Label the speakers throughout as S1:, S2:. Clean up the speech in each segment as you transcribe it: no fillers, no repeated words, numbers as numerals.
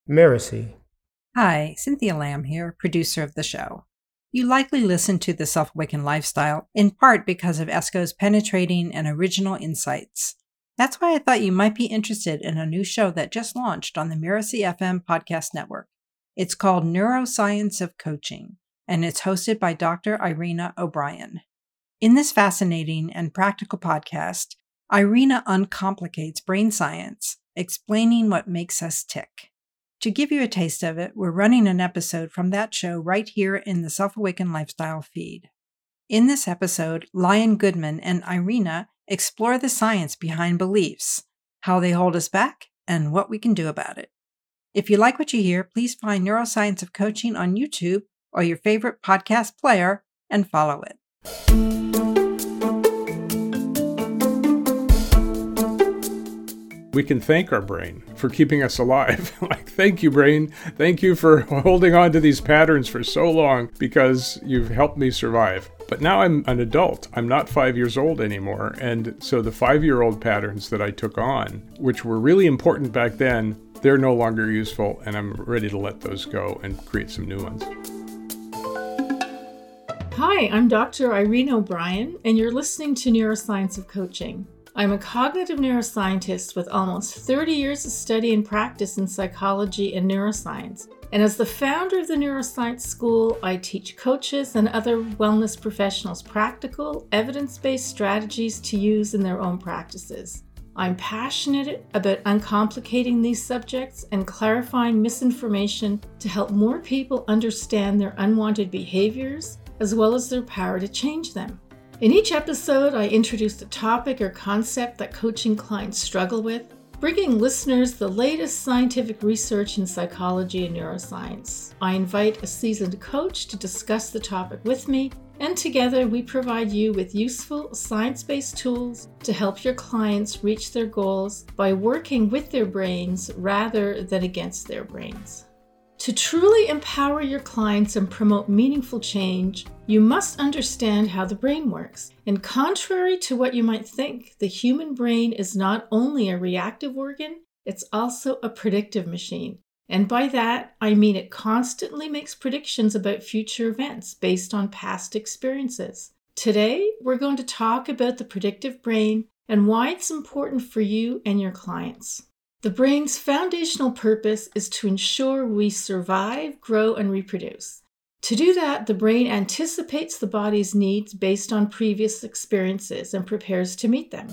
S1: Miracy.
S2: Hi, Cynthia Lamb here, producer of the show. You likely listen to The Self-Awakened Lifestyle in part because of ESCO's penetrating and original insights. That's why I thought you might be interested in a new show that just launched on the Miracy FM podcast network. It's called Neuroscience of Coaching, and it's hosted by Dr. Irina O'Brien. In this fascinating and practical podcast, Irina uncomplicates brain science, explaining what makes us tick. To give you a taste of it, we're running an episode from that show right here in the Self-Awakened Lifestyle feed. In this episode, Lion Goodman and Irina explore the science behind beliefs, how they hold us back, and what we can do about it. If you like what you hear, please find Neuroscience of Coaching on YouTube or your favorite podcast player and follow it.
S3: We can thank our brain for keeping us alive. Thank you, brain. Thank you for holding on to these patterns for so long because you've helped me survive. But now I'm an adult. I'm not 5 years old anymore. And so the 5-year-old patterns that I took on, which were really important back then, they're no longer useful. And I'm ready to let those go and create some new ones.
S4: Hi, I'm Dr. Irina O'Brien, and you're listening to Neuroscience of Coaching. I'm a cognitive neuroscientist with almost 30 years of study and practice in psychology and neuroscience. And as the founder of the Neuroscience School, I teach coaches and other wellness professionals practical, evidence-based strategies to use in their own practices. I'm passionate about uncomplicating these subjects and clarifying misinformation to help more people understand their unwanted behaviors, as well as their power to change them. In each episode, I introduce a topic or concept that coaching clients struggle with, bringing listeners the latest scientific research in psychology and neuroscience. I invite a seasoned coach to discuss the topic with me, and together we provide you with useful science-based tools to help your clients reach their goals by working with their brains rather than against their brains. To truly empower your clients and promote meaningful change, you must understand how the brain works. And contrary to what you might think, the human brain is not only a reactive organ, it's also a predictive machine. And by that, I mean it constantly makes predictions about future events based on past experiences. Today, we're going to talk about the predictive brain and why it's important for you and your clients. The brain's foundational purpose is to ensure we survive, grow, and reproduce. To do that, the brain anticipates the body's needs based on previous experiences and prepares to meet them.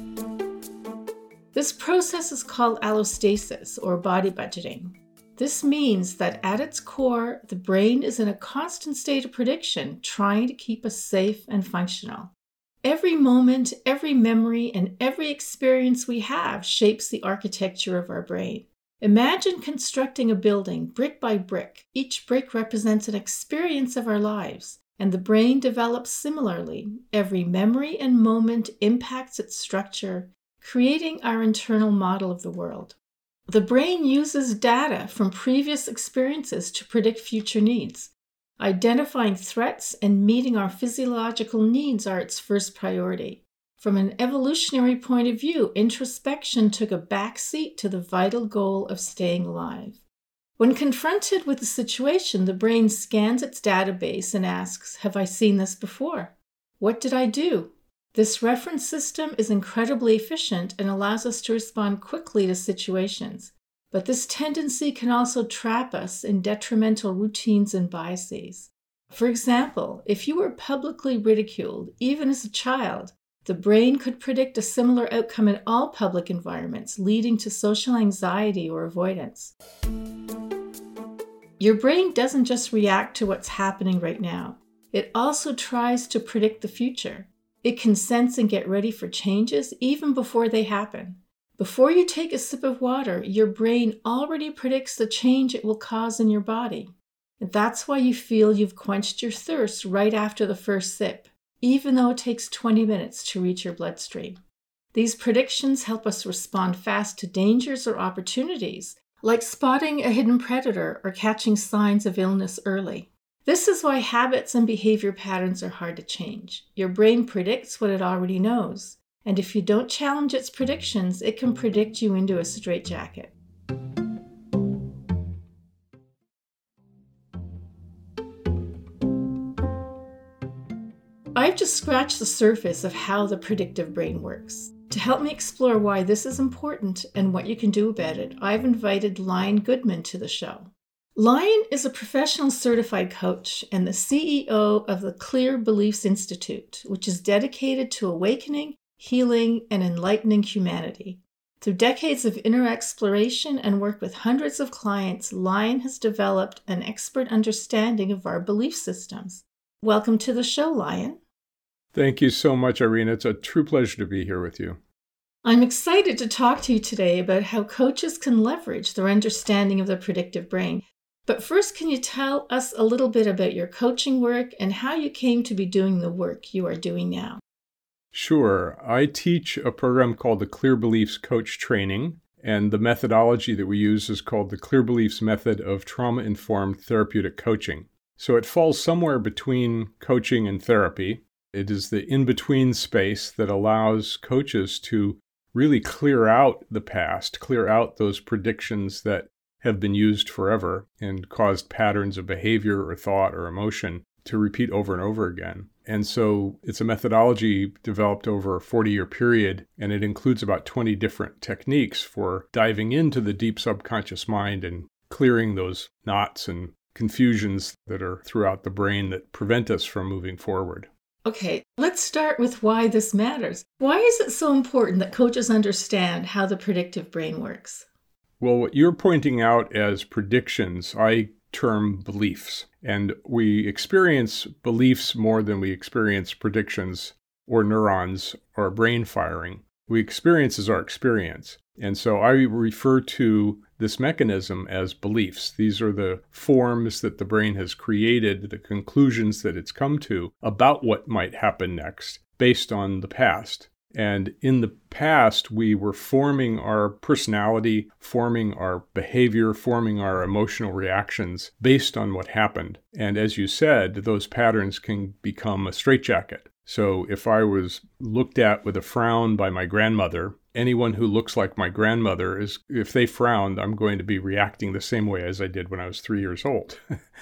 S4: This process is called allostasis, or body budgeting. This means that at its core, the brain is in a constant state of prediction, trying to keep us safe and functional. Every moment, every memory, and every experience we have shapes the architecture of our brain. Imagine constructing a building brick by brick. Each brick represents an experience of our lives, and the brain develops similarly. Every memory and moment impacts its structure, creating our internal model of the world. The brain uses data from previous experiences to predict future needs. Identifying threats and meeting our physiological needs are its first priority. From an evolutionary point of view, introspection took a backseat to the vital goal of staying alive. When confronted with a situation, the brain scans its database and asks, "Have I seen this before? What did I do?" This reference system is incredibly efficient and allows us to respond quickly to situations. But this tendency can also trap us in detrimental routines and biases. For example, if you were publicly ridiculed, even as a child, the brain could predict a similar outcome in all public environments, leading to social anxiety or avoidance. Your brain doesn't just react to what's happening right now. It also tries to predict the future. It can sense and get ready for changes even before they happen. Before you take a sip of water, your brain already predicts the change it will cause in your body. And that's why you feel you've quenched your thirst right after the first sip, even though it takes 20 minutes to reach your bloodstream. These predictions help us respond fast to dangers or opportunities, like spotting a hidden predator or catching signs of illness early. This is why habits and behavior patterns are hard to change. Your brain predicts what it already knows. And if you don't challenge its predictions, it can predict you into a straitjacket. I've just scratched the surface of how the predictive brain works. To help me explore why this is important and what you can do about it, I've invited Lion Goodman to the show. Lion is a professional certified coach and the CEO of the Clear Beliefs Institute, which is dedicated to awakening, healing, and enlightening humanity. Through decades of inner exploration and work with hundreds of clients, Lion has developed an expert understanding of our belief systems. Welcome to the show, Lion.
S3: Thank you so much, Irina. It's a true pleasure to be here with you.
S4: I'm excited to talk to you today about how coaches can leverage their understanding of the predictive brain. But first, can you tell us a little bit about your coaching work and how you came to be doing the work you are doing now?
S3: Sure. I teach a program called the Clear Beliefs Coach Training, and the methodology that we use is called the Clear Beliefs Method of Trauma-Informed Therapeutic Coaching. So it falls somewhere between coaching and therapy. It is the in-between space that allows coaches to really clear out the past, clear out those predictions that have been used forever and caused patterns of behavior or thought or emotion to repeat over and over again. And so it's a methodology developed over a 40-year period, and it includes about 20 different techniques for diving into the deep subconscious mind and clearing those knots and confusions that are throughout the brain that prevent us from moving forward.
S4: Okay, let's start with why this matters. Why is it so important that coaches understand how the predictive brain works?
S3: Well, what you're pointing out as predictions, I term beliefs. And we experience beliefs more than we experience predictions or neurons or brain firing. We experience our experience. And so I refer to this mechanism as beliefs. These are the forms that the brain has created, the conclusions that it's come to about what might happen next based on the past. And in the past, we were forming our personality, forming our behavior, forming our emotional reactions based on what happened. And as you said, those patterns can become a straitjacket. So if I was looked at with a frown by my grandmother, anyone who looks like my grandmother if they frowned, I'm going to be reacting the same way as I did when I was 3 years old.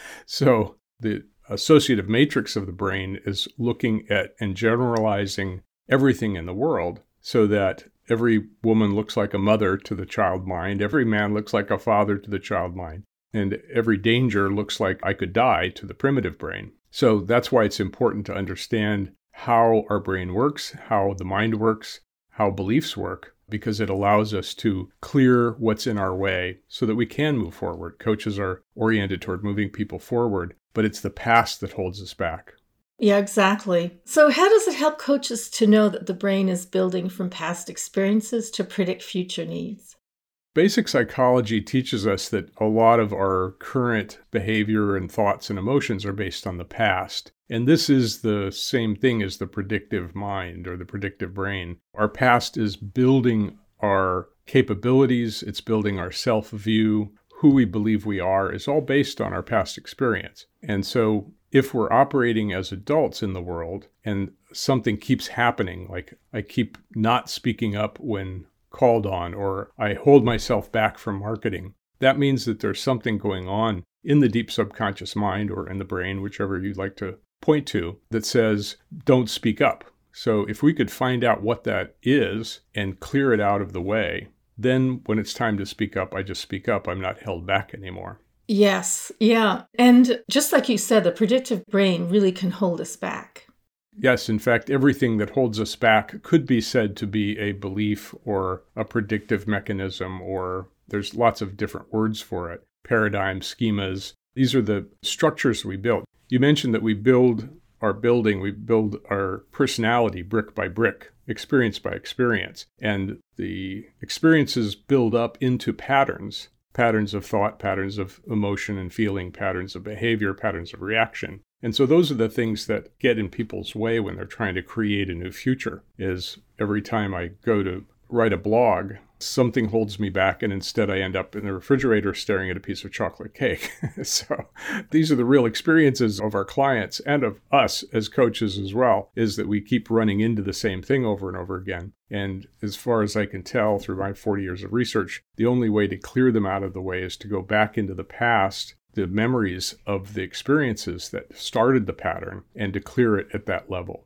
S3: So the associative matrix of the brain is looking at and generalizing everything in the world so that every woman looks like a mother to the child mind, every man looks like a father to the child mind, and every danger looks like I could die to the primitive brain. So that's why it's important to understand how our brain works, how the mind works, how beliefs work, because it allows us to clear what's in our way so that we can move forward. Coaches are oriented toward moving people forward, but it's the past that holds us back.
S4: Yeah, exactly. So how does it help coaches to know that the brain is building from past experiences to predict future needs?
S3: Basic psychology teaches us that a lot of our current behavior and thoughts and emotions are based on the past. And this is the same thing as the predictive mind or the predictive brain. Our past is building our capabilities, it's building our self-view, who we believe we are is all based on our past experience. And so if we're operating as adults in the world and something keeps happening, like I keep not speaking up when called on, or I hold myself back from marketing, that means that there's something going on in the deep subconscious mind or in the brain, whichever you'd like to point to, that says, don't speak up. So if we could find out what that is and clear it out of the way, then when it's time to speak up, I just speak up. I'm not held back anymore.
S4: Yes, yeah. And just like you said, the predictive brain really can hold us back.
S3: Yes, in fact, everything that holds us back could be said to be a belief or a predictive mechanism, or there's lots of different words for it. Paradigms, schemas. These are the structures we build. You mentioned that we build our building, we build our personality brick by brick, experience by experience. And the experiences build up into patterns of thought, patterns of emotion and feeling, patterns of behavior, patterns of reaction. And so those are the things that get in people's way when they're trying to create a new future, is every time I go to write a blog, something holds me back, and instead I end up in the refrigerator staring at a piece of chocolate cake. So these are the real experiences of our clients and of us as coaches as well, is that we keep running into the same thing over and over again. And as far as I can tell through my 40 years of research, the only way to clear them out of the way is to go back into the past, the memories of the experiences that started the pattern, and to clear it at that level.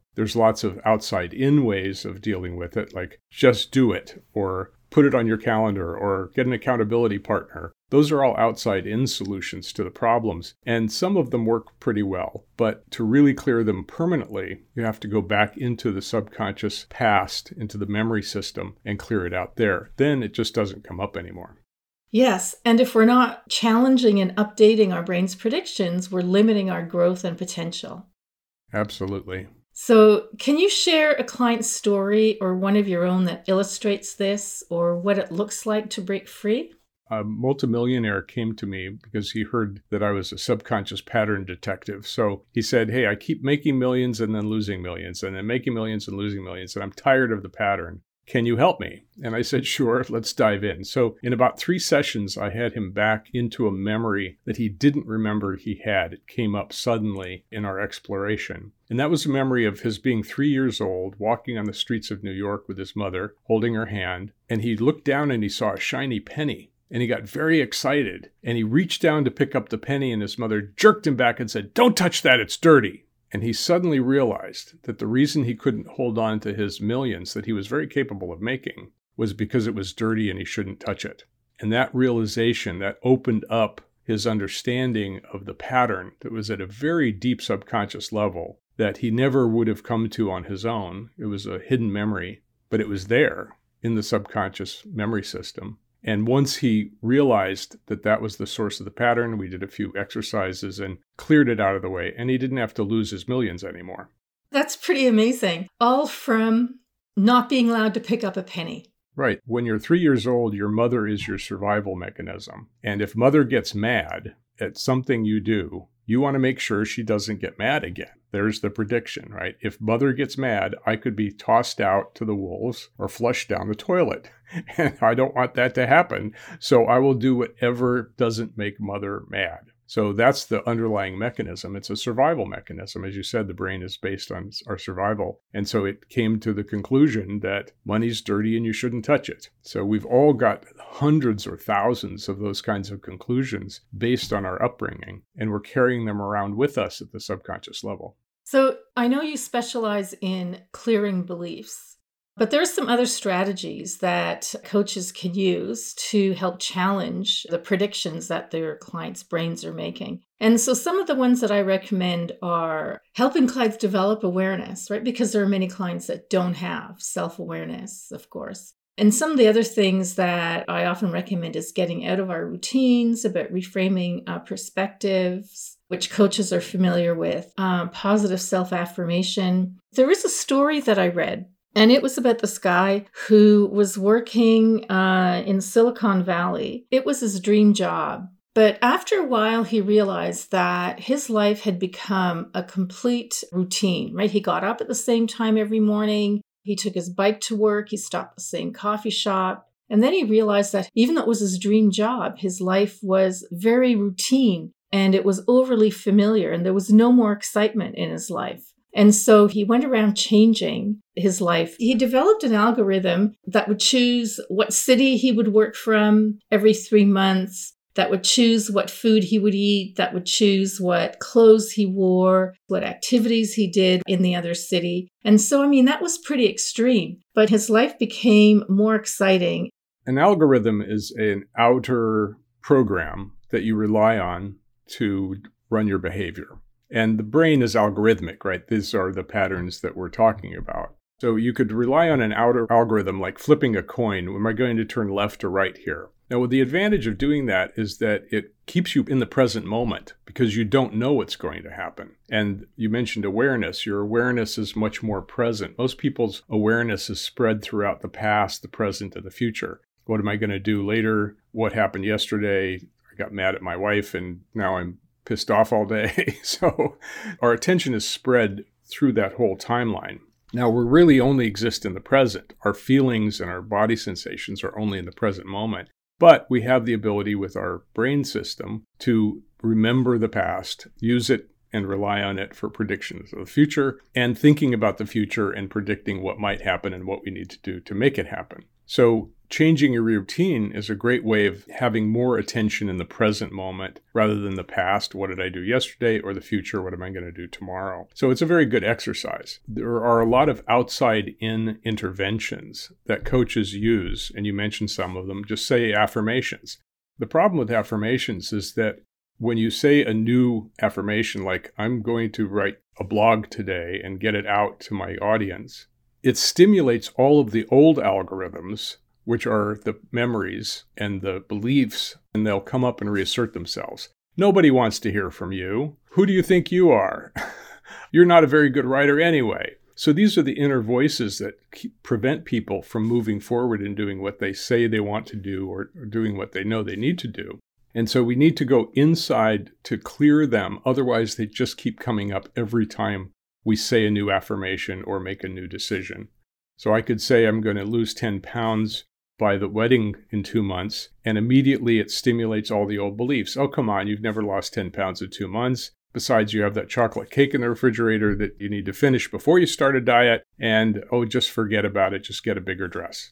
S3: There's lots of outside-in ways of dealing with it, like just do it, or put it on your calendar, or get an accountability partner. Those are all outside-in solutions to the problems, and some of them work pretty well. But to really clear them permanently, you have to go back into the subconscious past, into the memory system, and clear it out there. Then it just doesn't come up anymore.
S4: Yes, and if we're not challenging and updating our brain's predictions, we're limiting our growth and potential.
S3: Absolutely.
S4: So can you share a client story or one of your own that illustrates this, or what it looks like to break free?
S3: A multimillionaire came to me because he heard that I was a subconscious pattern detective. So he said, hey, I keep making millions and then losing millions, and then making millions and losing millions, and I'm tired of the pattern. Can you help me? And I said, sure, let's dive in. So in about 3 sessions, I had him back into a memory that he didn't remember he had. It came up suddenly in our exploration. And that was a memory of his being 3 years old, walking on the streets of New York with his mother, holding her hand. And he looked down and he saw a shiny penny. And he got very excited. And he reached down to pick up the penny, and his mother jerked him back and said, don't touch that, it's dirty. And he suddenly realized that the reason he couldn't hold on to his millions that he was very capable of making was because it was dirty and he shouldn't touch it. And that realization, that opened up his understanding of the pattern that was at a very deep subconscious level that he never would have come to on his own. It was a hidden memory, but it was there in the subconscious memory system. And once he realized that that was the source of the pattern, we did a few exercises and cleared it out of the way, and he didn't have to lose his millions anymore.
S4: That's pretty amazing. All from not being allowed to pick up a penny.
S3: Right. When you're 3 years old, your mother is your survival mechanism. And if mother gets mad at something you do, you want to make sure she doesn't get mad again. There's the prediction, right? If mother gets mad, I could be tossed out to the wolves or flushed down the toilet. And I don't want that to happen. So I will do whatever doesn't make mother mad. So that's the underlying mechanism. It's a survival mechanism. As you said, the brain is based on our survival. And so it came to the conclusion that money's dirty and you shouldn't touch it. So we've all got hundreds or thousands of those kinds of conclusions based on our upbringing, and we're carrying them around with us at the subconscious level.
S4: So I know you specialize in clearing beliefs. But there's some other strategies that coaches can use to help challenge the predictions that their clients' brains are making. And so some of the ones that I recommend are helping clients develop awareness, right? Because there are many clients that don't have self-awareness, of course. And some of the other things that I often recommend is getting out of our routines, about reframing perspectives, which coaches are familiar with, positive self-affirmation. There is a story that I read, and it was about this guy who was working in Silicon Valley. It was his dream job. But after a while, he realized that his life had become a complete routine, right? He got up at the same time every morning. He took his bike to work. He stopped at the same coffee shop. And then he realized that even though it was his dream job, his life was very routine and it was overly familiar, and there was no more excitement in his life. And so he went around changing his life. He developed an algorithm that would choose what city he would work from every 3 months, that would choose what food he would eat, that would choose what clothes he wore, what activities he did in the other city. And so, that was pretty extreme, but his life became more exciting.
S3: An algorithm is an outer program that you rely on to run your behavior. And the brain is algorithmic, right? These are the patterns that we're talking about. So you could rely on an outer algorithm like flipping a coin. Am I going to turn left or right here? Now, the advantage of doing that is that it keeps you in the present moment because you don't know what's going to happen. And you mentioned awareness. Your awareness is much more present. Most people's awareness is spread throughout the past, the present, and the future. What am I going to do later? What happened yesterday? I got mad at my wife and now I'm pissed off all day. So our attention is spread through that whole timeline. Now, we really only exist in the present. Our feelings and our body sensations are only in the present moment. But we have the ability with our brain system to remember the past, use it and rely on it for predictions of the future, and thinking about the future and predicting what might happen and what we need to do to make it happen. So changing your routine is a great way of having more attention in the present moment rather than the past. What did I do yesterday? Or the future? What am I going to do tomorrow? So it's a very good exercise. There are a lot of outside-in interventions that coaches use, and you mentioned some of them. Just say affirmations. The problem with affirmations is that when you say a new affirmation, like I'm going to write a blog today and get it out to my audience, it stimulates all of the old algorithms, which are the memories and the beliefs, and they'll come up and reassert themselves. Nobody wants to hear from you. Who do you think you are? You're not a very good writer anyway. So these are the inner voices that prevent people from moving forward and doing what they say they want to do or doing what they know they need to do. And so we need to go inside to clear them. Otherwise, they just keep coming up every time we say a new affirmation or make a new decision. So I could say I'm going to lose 10 pounds by the wedding in 2 months, and immediately it stimulates all the old beliefs. Oh, come on, you've never lost 10 pounds in 2 months. Besides, you have that chocolate cake in the refrigerator that you need to finish before you start a diet. And, oh, just forget about it. Just get a bigger dress.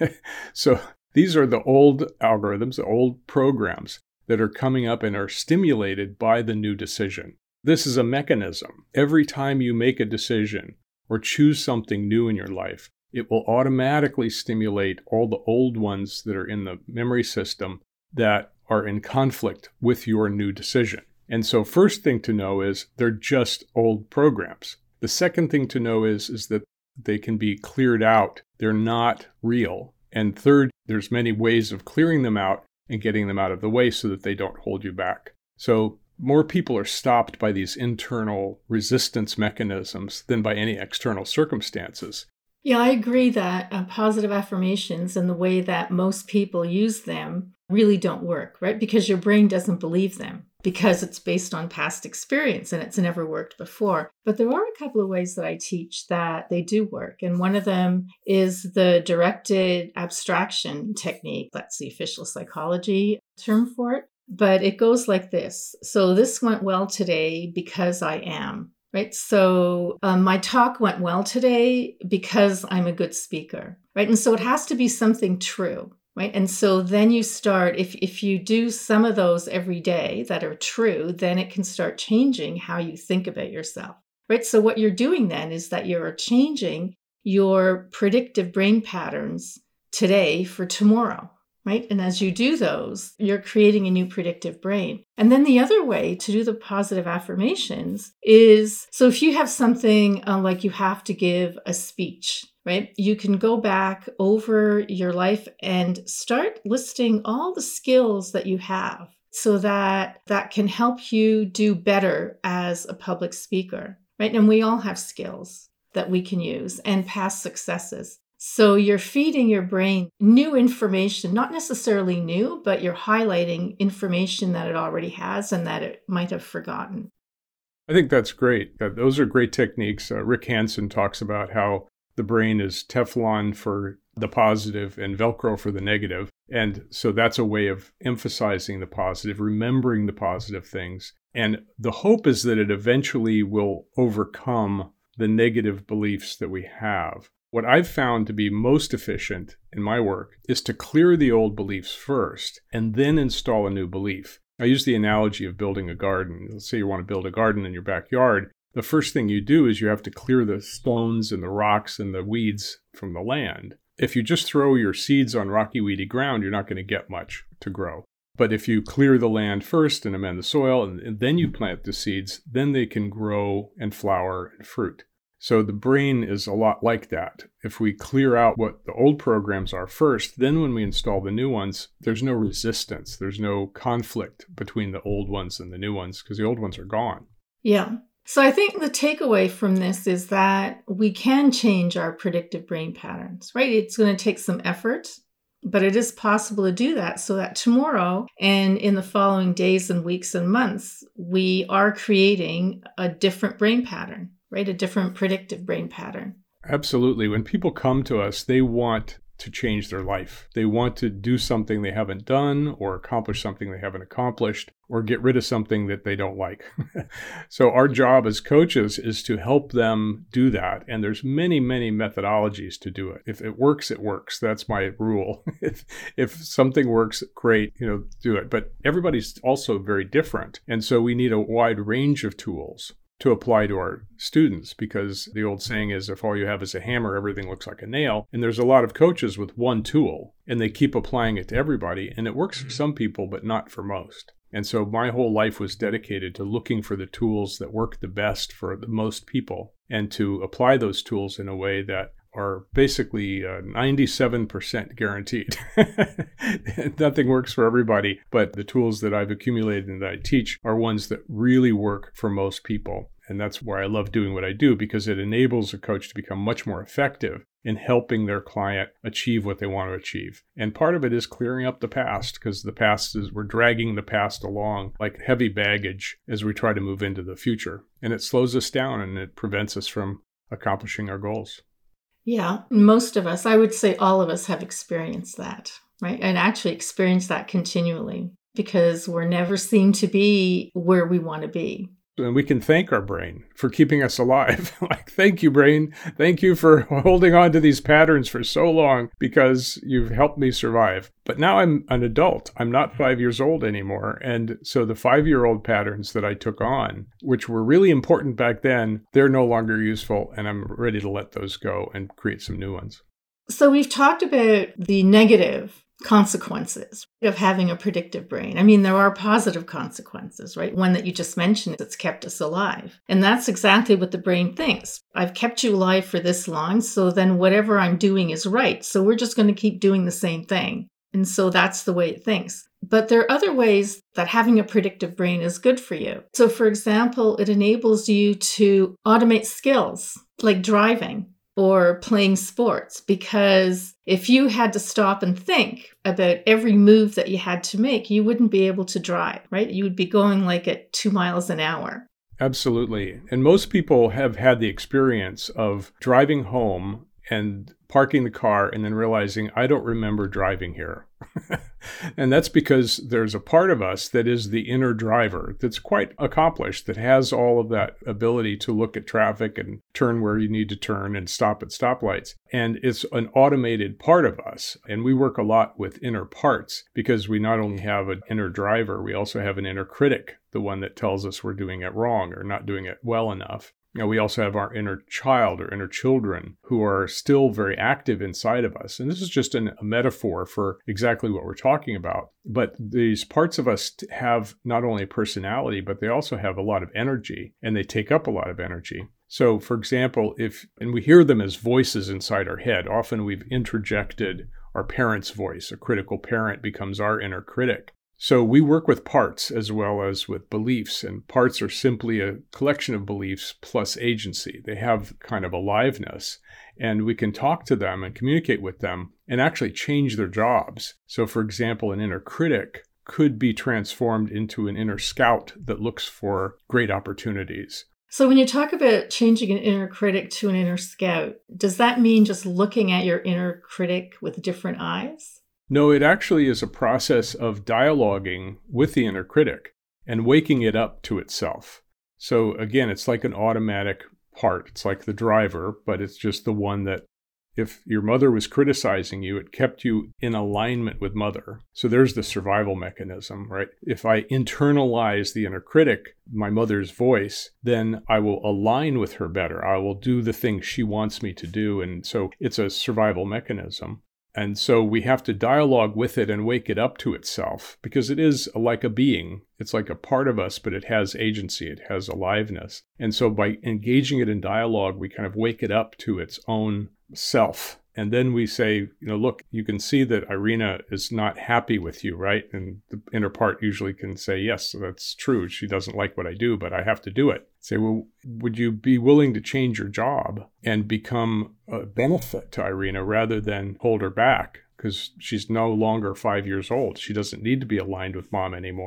S3: So these are the old algorithms, the old programs that are coming up and are stimulated by the new decision. This is a mechanism. Every time you make a decision or choose something new in your life, it will automatically stimulate all the old ones that are in the memory system that are in conflict with your new decision. And so first thing to know is they're just old programs. The second thing to know is that they can be cleared out. They're not real. And third, there's many ways of clearing them out and getting them out of the way so that they don't hold you back. So more people are stopped by these internal resistance mechanisms than by any external circumstances.
S4: Yeah, I agree that positive affirmations and the way that most people use them really don't work, right? Because your brain doesn't believe them because it's based on past experience and it's never worked before. But there are a couple of ways that I teach that they do work. And one of them is the directed abstraction technique. That's the official psychology term for it. But it goes like this. So this went well today because I am. Right. So my talk went well today because I'm a good speaker. Right. And so it has to be something true. Right. And so then you start, if you do some of those every day that are true, then it can start changing how you think about yourself. Right. So what you're doing then is that you're changing your predictive brain patterns today for tomorrow. Right. And as you do those, you're creating a new predictive brain. And then the other way to do the positive affirmations is, so if you have something like you have to give a speech, right, you can go back over your life and start listing all the skills that you have so that can help you do better as a public speaker. Right. And we all have skills that we can use and past successes. So you're feeding your brain new information, not necessarily new, but you're highlighting information that it already has and that it might have forgotten.
S3: I think that's great. Those are great techniques. Rick Hanson talks about how the brain is Teflon for the positive and Velcro for the negative. And so that's a way of emphasizing the positive, remembering the positive things. And the hope is that it eventually will overcome the negative beliefs that we have. What I've found to be most efficient in my work is to clear the old beliefs first and then install a new belief. I use the analogy of building a garden. Let's say you want to build a garden in your backyard. The first thing you do is you have to clear the stones and the rocks and the weeds from the land. If you just throw your seeds on rocky, weedy ground, you're not going to get much to grow. But if you clear the land first and amend the soil and then you plant the seeds, then they can grow and flower and fruit. So the brain is a lot like that. If we clear out what the old programs are first, then when we install the new ones, there's no resistance. There's no conflict between the old ones and the new ones because the old ones are gone.
S4: Yeah. So I think the takeaway from this is that we can change our predictive brain patterns, right? It's going to take some effort, but it is possible to do that so that tomorrow and in the following days and weeks and months, we are creating a different brain pattern. Right? A different predictive brain pattern.
S3: Absolutely. When people come to us, they want to change their life. They want to do something they haven't done or accomplish something they haven't accomplished or get rid of something that they don't like. So our job as coaches is to help them do that. And there's many, many methodologies to do it. If it works, it works. That's my rule. If something works, great, do it. But everybody's also very different. And so we need a wide range of tools to apply to our students, because the old saying is, if all you have is a hammer, everything looks like a nail. And there's a lot of coaches with one tool and they keep applying it to everybody. And it works for some people, but not for most. And so my whole life was dedicated to looking for the tools that work the best for the most people and to apply those tools in a way that are basically 97% guaranteed. Nothing works for everybody, but the tools that I've accumulated and that I teach are ones that really work for most people. And that's why I love doing what I do, because it enables a coach to become much more effective in helping their client achieve what they want to achieve. And part of it is clearing up the past, because the past is, we're dragging the past along like heavy baggage as we try to move into the future. And it slows us down and it prevents us from accomplishing our goals.
S4: Yeah, most of us, I would say all of us have experienced that, right? And actually experience that continually, because we're never seen to be where we want to be.
S3: And we can thank our brain for keeping us alive. Like, thank you, brain. Thank you for holding on to these patterns for so long, because you've helped me survive. But now I'm an adult. I'm not 5 years old anymore. And so the 5-year-old patterns that I took on, which were really important back then, they're no longer useful. And I'm ready to let those go and create some new ones.
S4: So we've talked about the negative consequences of having a predictive brain. I mean, there are positive consequences, right? One that you just mentioned, it's kept us alive. And that's exactly what the brain thinks. I've kept you alive for this long, so then whatever I'm doing is right. So we're just going to keep doing the same thing. And so that's the way it thinks. But there are other ways that having a predictive brain is good for you. So for example, it enables you to automate skills like driving or playing sports, because if you had to stop and think about every move that you had to make, you wouldn't be able to drive, right? You would be going like at 2 miles an hour.
S3: Absolutely. And most people have had the experience of driving home and parking the car and then realizing, I don't remember driving here. And that's because there's a part of us that is the inner driver that's quite accomplished, that has all of that ability to look at traffic and turn where you need to turn and stop at stoplights. And it's an automated part of us. And we work a lot with inner parts, because we not only have an inner driver, we also have an inner critic, the one that tells us we're doing it wrong or not doing it well enough. We also have our inner child or inner children who are still very active inside of us. And this is just a metaphor for exactly what we're talking about. But these parts of us have not only a personality, but they also have a lot of energy, and they take up a lot of energy. So, for example, and we hear them as voices inside our head. Often we've interjected our parent's voice. A critical parent becomes our inner critic. So we work with parts as well as with beliefs, and parts are simply a collection of beliefs plus agency. They have kind of aliveness, and we can talk to them and communicate with them and actually change their jobs. So for example, an inner critic could be transformed into an inner scout that looks for great opportunities.
S4: So when you talk about changing an inner critic to an inner scout, does that mean just looking at your inner critic with different eyes?
S3: No, it actually is a process of dialoguing with the inner critic and waking it up to itself. So again, it's like an automatic part. It's like the driver, but it's just the one that if your mother was criticizing you, it kept you in alignment with mother. So there's the survival mechanism, right? If I internalize the inner critic, my mother's voice, then I will align with her better. I will do the things she wants me to do. And so it's a survival mechanism. And so we have to dialogue with it and wake it up to itself, because it is like a being. It's like a part of us, but it has agency. It has aliveness. And so by engaging it in dialogue, we kind of wake it up to its own self. And then we say, look, you can see that Irina is not happy with you, right? And the inner part usually can say, yes, that's true. She doesn't like what I do, but I have to do it. Say, well, would you be willing to change your job and become a benefit to Irina rather than hold her back? Because she's no longer 5 years old. She doesn't need to be aligned with mom anymore.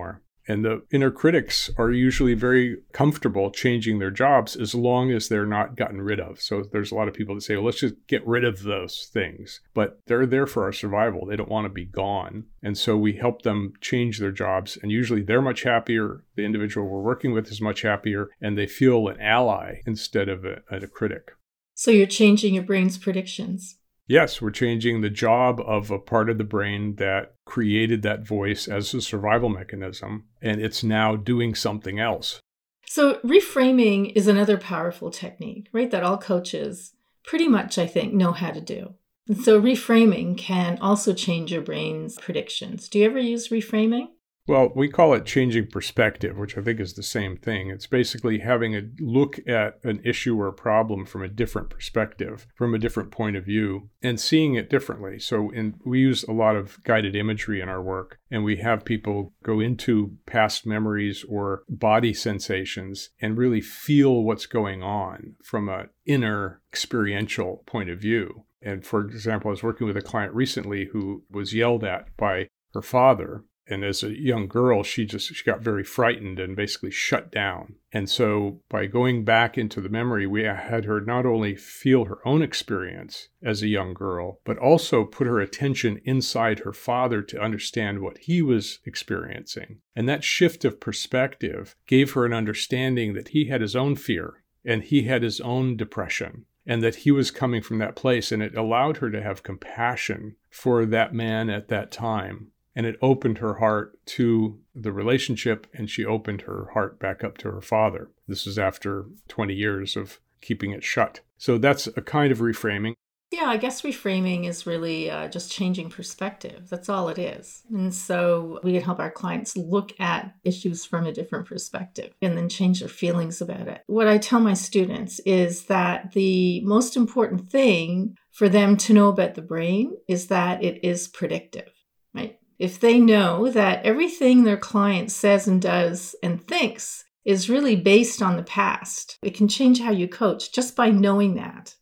S3: And the inner critics are usually very comfortable changing their jobs as long as they're not gotten rid of. So there's a lot of people that say, well, let's just get rid of those things. But they're there for our survival. They don't want to be gone. And so we help them change their jobs. And usually they're much happier. The individual we're working with is much happier. And they feel an ally instead of a critic.
S4: So you're changing your brain's predictions.
S3: Yes, we're changing the job of a part of the brain that created that voice as a survival mechanism, and it's now doing something else.
S4: So reframing is another powerful technique, right, that all coaches pretty much, I think, know how to do. And so reframing can also change your brain's predictions. Do you ever use reframing?
S3: Well, we call it changing perspective, which I think is the same thing. It's basically having a look at an issue or a problem from a different perspective, from a different point of view, and seeing it differently. So we use a lot of guided imagery in our work, and we have people go into past memories or body sensations and really feel what's going on from an inner experiential point of view. And for example, I was working with a client recently who was yelled at by her father. And as a young girl, she got very frightened and basically shut down. And so by going back into the memory, we had her not only feel her own experience as a young girl, but also put her attention inside her father to understand what he was experiencing. And that shift of perspective gave her an understanding that he had his own fear and he had his own depression, and that he was coming from that place. And it allowed her to have compassion for that man at that time. And it opened her heart to the relationship, and she opened her heart back up to her father. This is after 20 years of keeping it shut. So that's a kind of reframing.
S4: Yeah, I guess reframing is really just changing perspective. That's all it is. And so we can help our clients look at issues from a different perspective and then change their feelings about it. What I tell my students is that the most important thing for them to know about the brain is that it is predictive, right? If they know that everything their client says and does and thinks is really based on the past, it can change how you coach just by knowing that.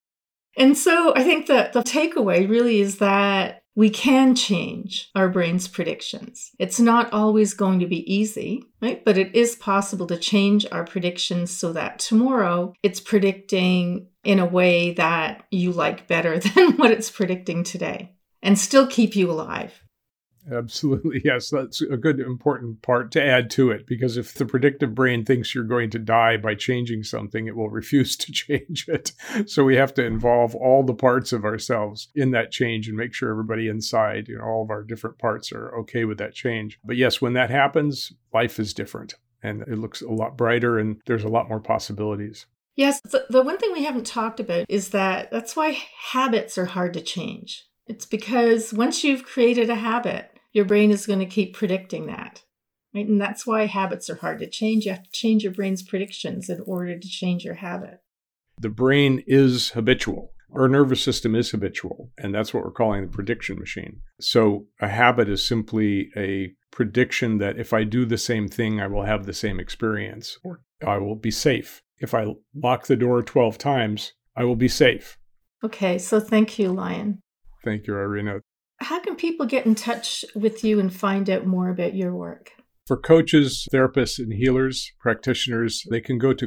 S4: And so I think that the takeaway really is that we can change our brain's predictions. It's not always going to be easy, right? But it is possible to change our predictions so that tomorrow it's predicting in a way that you like better than what it's predicting today and still keep you alive.
S3: Absolutely. Yes, that's a good, important part to add to it, because if the predictive brain thinks you're going to die by changing something, it will refuse to change it. So we have to involve all the parts of ourselves in that change and make sure everybody inside, all of our different parts are okay with that change. But yes, when that happens, life is different and it looks a lot brighter and there's a lot more possibilities.
S4: Yes, the one thing we haven't talked about is that's why habits are hard to change. It's because once you've created a habit, your brain is going to keep predicting that, right? And that's why habits are hard to change. You have to change your brain's predictions in order to change your habit.
S3: The brain is habitual. Our nervous system is habitual, and that's what we're calling the prediction machine. So a habit is simply a prediction that if I do the same thing, I will have the same experience, or I will be safe. If I lock the door 12 times, I will be safe.
S4: Okay, so thank you, Lion.
S3: Thank you, Irina.
S4: How can people get in touch with you and find out more about your work?
S3: For coaches, therapists, and healers, practitioners, they can go to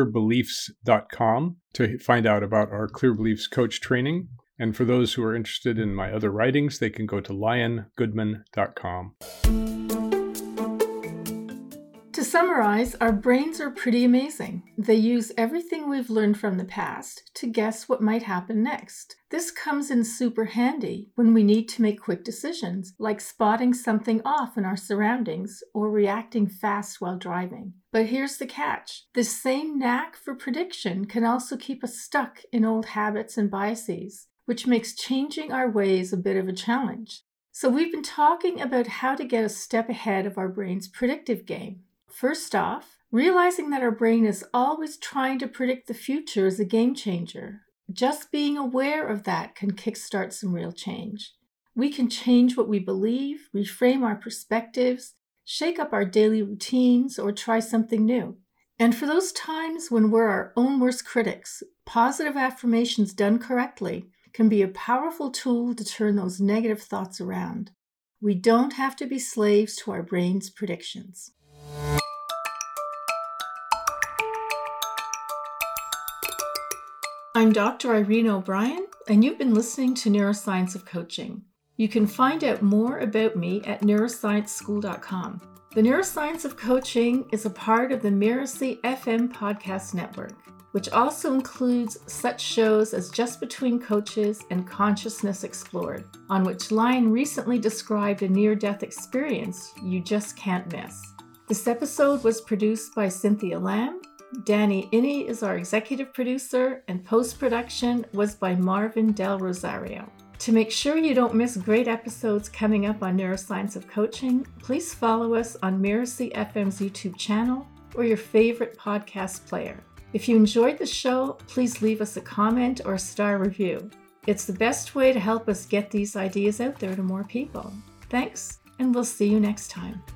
S3: clearbeliefs.com to find out about our Clear Beliefs coach training. And for those who are interested in my other writings, they can go to liongoodman.com.
S4: To summarize, our brains are pretty amazing. They use everything we've learned from the past to guess what might happen next. This comes in super handy when we need to make quick decisions, like spotting something off in our surroundings or reacting fast while driving. But here's the catch. This same knack for prediction can also keep us stuck in old habits and biases, which makes changing our ways a bit of a challenge. So we've been talking about how to get a step ahead of our brain's predictive game. First off, realizing that our brain is always trying to predict the future is a game changer. Just being aware of that can kickstart some real change. We can change what we believe, reframe our perspectives, shake up our daily routines, or try something new. And for those times when we're our own worst critics, positive affirmations done correctly can be a powerful tool to turn those negative thoughts around. We don't have to be slaves to our brain's predictions. I'm Dr. Irene O'Brien, and you've been listening to Neuroscience of Coaching. You can find out more about me at neuroscienceschool.com. The Neuroscience of Coaching is a part of the Mirasee FM podcast network, which also includes such shows as Just Between Coaches and Consciousness Explored, on which Lion recently described a near-death experience you just can't miss. This episode was produced by Cynthia Lamb. Danny Inney is our executive producer, and post-production was by Marvin Del Rosario. To make sure you don't miss great episodes coming up on Neuroscience of Coaching, please follow us on Mirasee FM's YouTube channel or your favorite podcast player. If you enjoyed the show, please leave us a comment or a star review. It's the best way to help us get these ideas out there to more people. Thanks, and we'll see you next time.